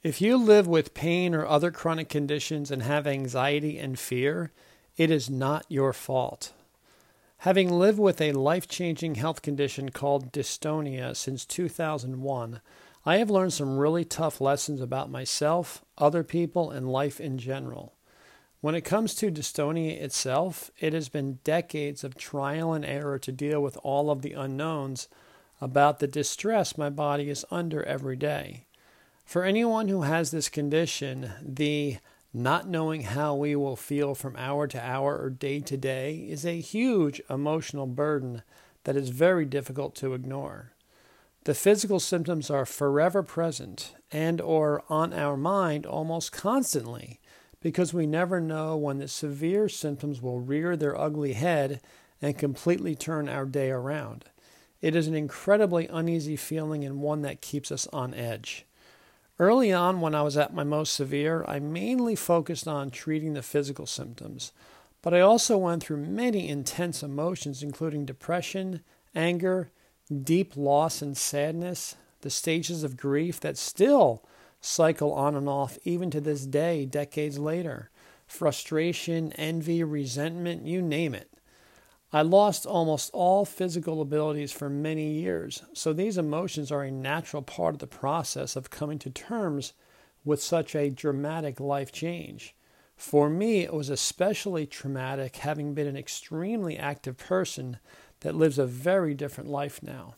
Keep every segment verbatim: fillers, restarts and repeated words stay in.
If you live with pain or other chronic conditions and have anxiety and fear, it is not your fault. Having lived with a life-changing health condition called dystonia since two thousand one, I have learned some really tough lessons about myself, other people, and life in general. When it comes to dystonia itself, it has been decades of trial and error to deal with all of the unknowns about the distress my body is under every day. For anyone who has this condition, the not knowing how we will feel from hour to hour or day to day is a huge emotional burden that is very difficult to ignore. The physical symptoms are forever present and or on our mind almost constantly because we never know when the severe symptoms will rear their ugly head and completely turn our day around. It is an incredibly uneasy feeling and one that keeps us on edge. Early on, when I was at my most severe, I mainly focused on treating the physical symptoms, but I also went through many intense emotions, including depression, anger, deep loss and sadness, the stages of grief that still cycle on and off even to this day, decades later, frustration, envy, resentment, you name it. I lost almost all physical abilities for many years, so these emotions are a natural part of the process of coming to terms with such a dramatic life change. For me, it was especially traumatic having been an extremely active person that lives a very different life now.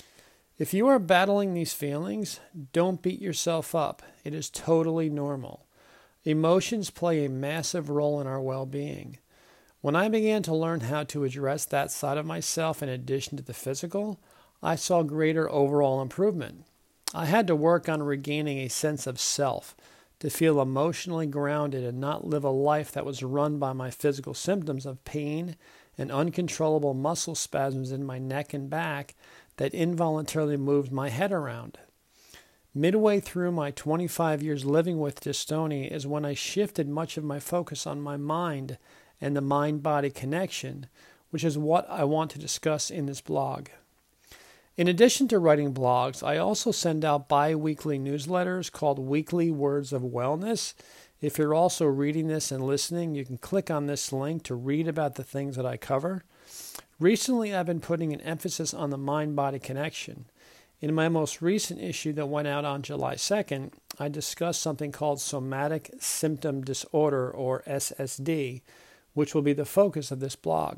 If you are battling these feelings, don't beat yourself up. It is totally normal. Emotions play a massive role in our well-being. When I began to learn how to address that side of myself in addition to the physical, I saw greater overall improvement. I had to work on regaining a sense of self, to feel emotionally grounded and not live a life that was run by my physical symptoms of pain and uncontrollable muscle spasms in my neck and back that involuntarily moved my head around. Midway through my twenty-five years living with dystonia is when I shifted much of my focus on my mind and the mind-body connection, which is what I want to discuss in this blog. In addition to writing blogs, I also send out bi-weekly newsletters called Weekly Words of Wellness. If you're also reading this and listening, you can click on this link to read about the things that I cover. Recently, I've been putting an emphasis on the mind-body connection. In my most recent issue that went out on July second, I discussed something called somatic symptom disorder, or S S D, which will be the focus of this blog.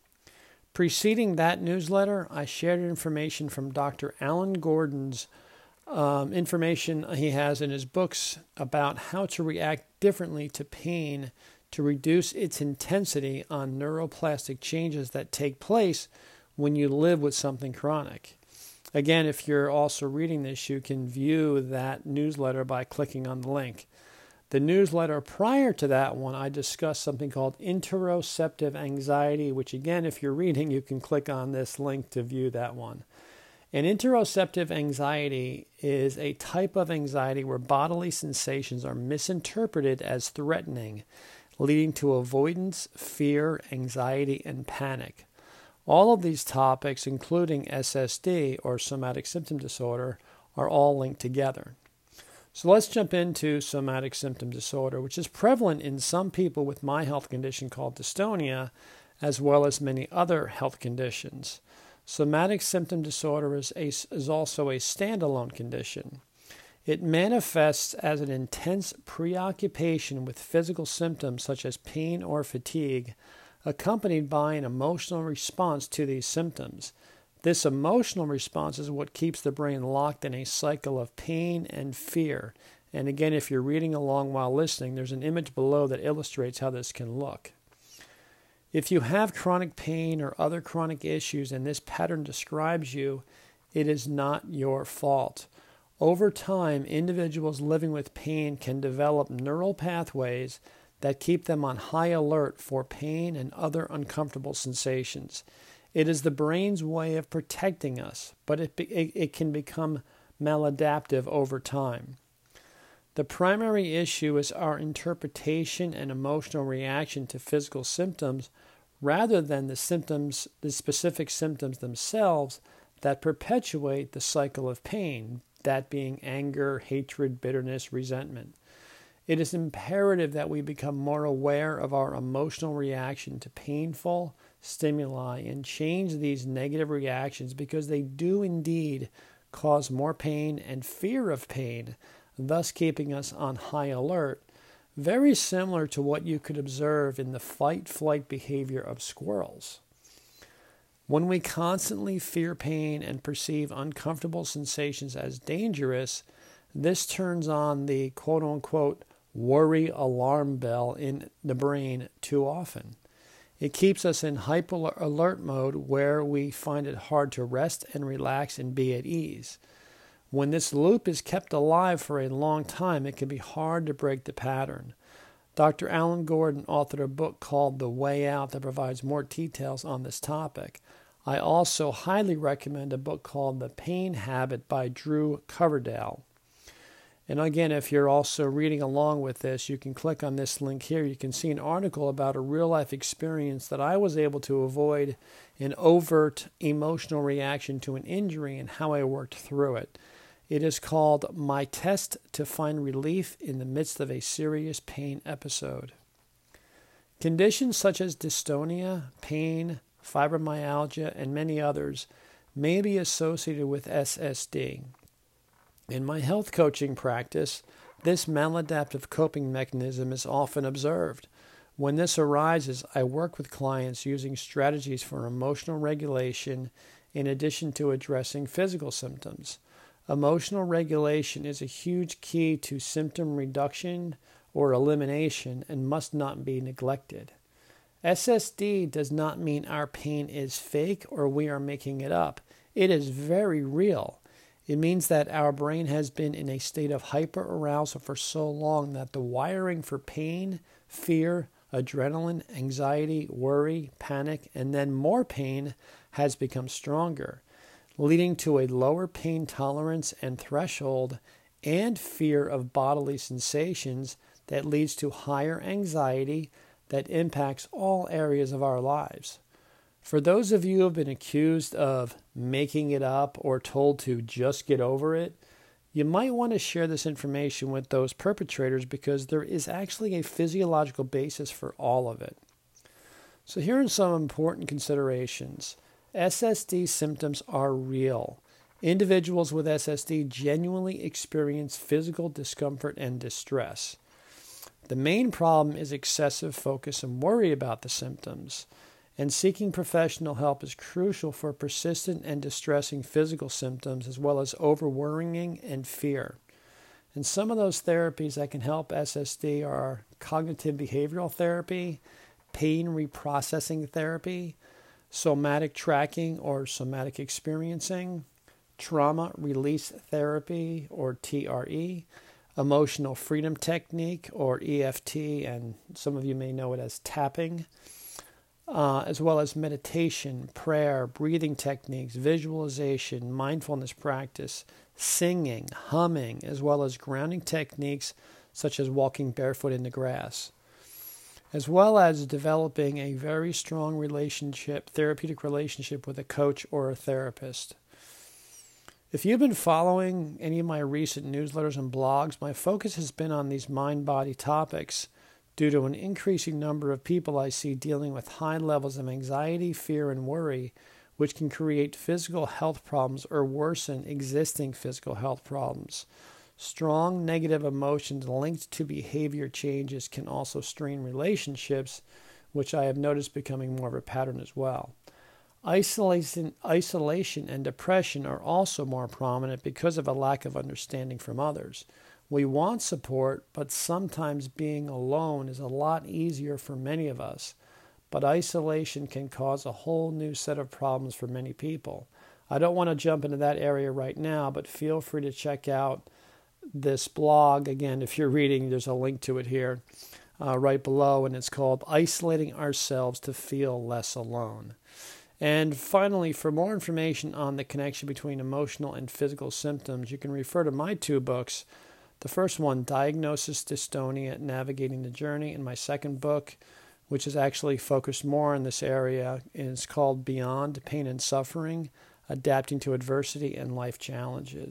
Preceding that newsletter, I shared information from Doctor Alan Gordon's um, information he has in his books about how to react differently to pain to reduce its intensity on neuroplastic changes that take place when you live with something chronic. Again, if you're also reading this, you can view that newsletter by clicking on the link. The newsletter prior to that one, I discussed something called interoceptive anxiety, which again, if you're reading, you can click on this link to view that one. And interoceptive anxiety is a type of anxiety where bodily sensations are misinterpreted as threatening, leading to avoidance, fear, anxiety, and panic. All of these topics, including S S D, or somatic symptom disorder, are all linked together. So let's jump into somatic symptom disorder, which is prevalent in some people with my health condition called dystonia, as well as many other health conditions. Somatic symptom disorder is, a, is also a standalone condition. It manifests as an intense preoccupation with physical symptoms such as pain or fatigue, accompanied by an emotional response to these symptoms. This emotional response is what keeps the brain locked in a cycle of pain and fear. And again, if you're reading along while listening, there's an image below that illustrates how this can look. If you have chronic pain or other chronic issues and this pattern describes you, it is not your fault. Over time, individuals living with pain can develop neural pathways that keep them on high alert for pain and other uncomfortable sensations. It is the brain's way of protecting us, but it, it, it can become maladaptive over time. The primary issue is our interpretation and emotional reaction to physical symptoms rather than the symptoms, the specific symptoms themselves that perpetuate the cycle of pain. that being anger, hatred, bitterness, resentment. It is imperative that we become more aware of our emotional reaction to painful stimuli and change these negative reactions because they do indeed cause more pain and fear of pain, thus keeping us on high alert, very similar to what you could observe in the fight-flight behavior of squirrels. When we constantly fear pain and perceive uncomfortable sensations as dangerous, this turns on the quote-unquote worry alarm bell in the brain too often. It keeps us in hyper alert mode where we find it hard to rest and relax and be at ease. When this loop is kept alive for a long time, it can be hard to break the pattern. Doctor Alan Gordon authored a book called The Way Out that provides more details on this topic. I also highly recommend a book called The Pain Habit by Drew Coverdale. And again, if you're also reading along with this, you can click on this link here. You can see an article about a real-life experience that I was able to avoid an overt emotional reaction to an injury and how I worked through it. It is called My Test to Find Relief in the Midst of a Serious Pain Episode. Conditions such as dystonia, pain, fibromyalgia, and many others may be associated with S S D. In my health coaching practice, this maladaptive coping mechanism is often observed. When this arises, I work with clients using strategies for emotional regulation in addition to addressing physical symptoms. Emotional regulation is a huge key to symptom reduction or elimination and must not be neglected. S S D does not mean our pain is fake or we are making it up. It is very real. It means that our brain has been in a state of hyperarousal for so long that the wiring for pain, fear, adrenaline, anxiety, worry, panic, and then more pain has become stronger, leading to a lower pain tolerance and threshold and fear of bodily sensations that leads to higher anxiety that impacts all areas of our lives. For those of you who have been accused of making it up or told to just get over it, you might want to share this information with those perpetrators because there is actually a physiological basis for all of it. So here are some important considerations. S S D symptoms are real. Individuals with S S D genuinely experience physical discomfort and distress. The main problem is excessive focus and worry about the symptoms, and seeking professional help is crucial for persistent and distressing physical symptoms as well as overworrying and fear. And some of those therapies that can help S S D are cognitive behavioral therapy, pain reprocessing therapy, somatic tracking or somatic experiencing, trauma release therapy or T R E, emotional freedom technique or E F T, and some of you may know it as tapping, uh, as well as meditation, prayer, breathing techniques, visualization, mindfulness practice, singing, humming, as well as grounding techniques such as walking barefoot in the grass, as well as developing a very strong relationship, therapeutic relationship with a coach or a therapist. If you've been following any of my recent newsletters and blogs, my focus has been on these mind-body topics due to an increasing number of people I see dealing with high levels of anxiety, fear, and worry, which can create physical health problems or worsen existing physical health problems. Strong negative emotions linked to behavior changes can also strain relationships, which I have noticed becoming more of a pattern as well. Isolation, isolation and depression are also more prominent because of a lack of understanding from others. We want support, but sometimes being alone is a lot easier for many of us. But isolation can cause a whole new set of problems for many people. I don't want to jump into that area right now, but feel free to check out this blog. Again, if you're reading, there's a link to it here uh, right below, and it's called Isolating Ourselves to Feel Less Alone. And finally, for more information on the connection between emotional and physical symptoms, you can refer to my two books. The first one, Diagnosis Dystonia, Navigating the Journey, and my second book, which is actually focused more on this area, is called Beyond Pain and Suffering, Adapting to Adversity and Life Challenges.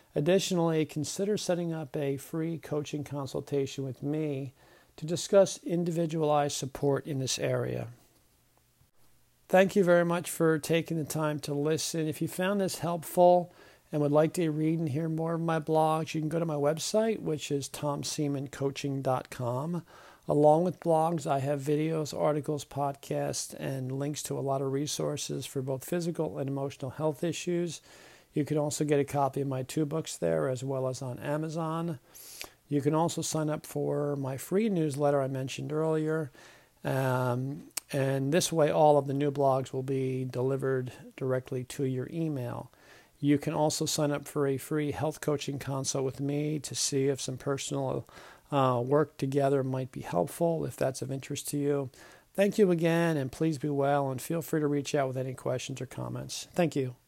Additionally, consider setting up a free coaching consultation with me to discuss individualized support in this area. Thank you very much for taking the time to listen. If you found this helpful and would like to read and hear more of my blogs, you can go to my website, which is tom seaman coaching dot com. Along with blogs, I have videos, articles, podcasts, and links to a lot of resources for both physical and emotional health issues. You can also get a copy of my two books there, as well as on Amazon. You can also sign up for my free newsletter I mentioned earlier. Um, and this way, all of the new blogs will be delivered directly to your email. You can also sign up for a free health coaching consult with me to see if some personal uh, work together might be helpful, if that's of interest to you. Thank you again, and please be well, and feel free to reach out with any questions or comments. Thank you.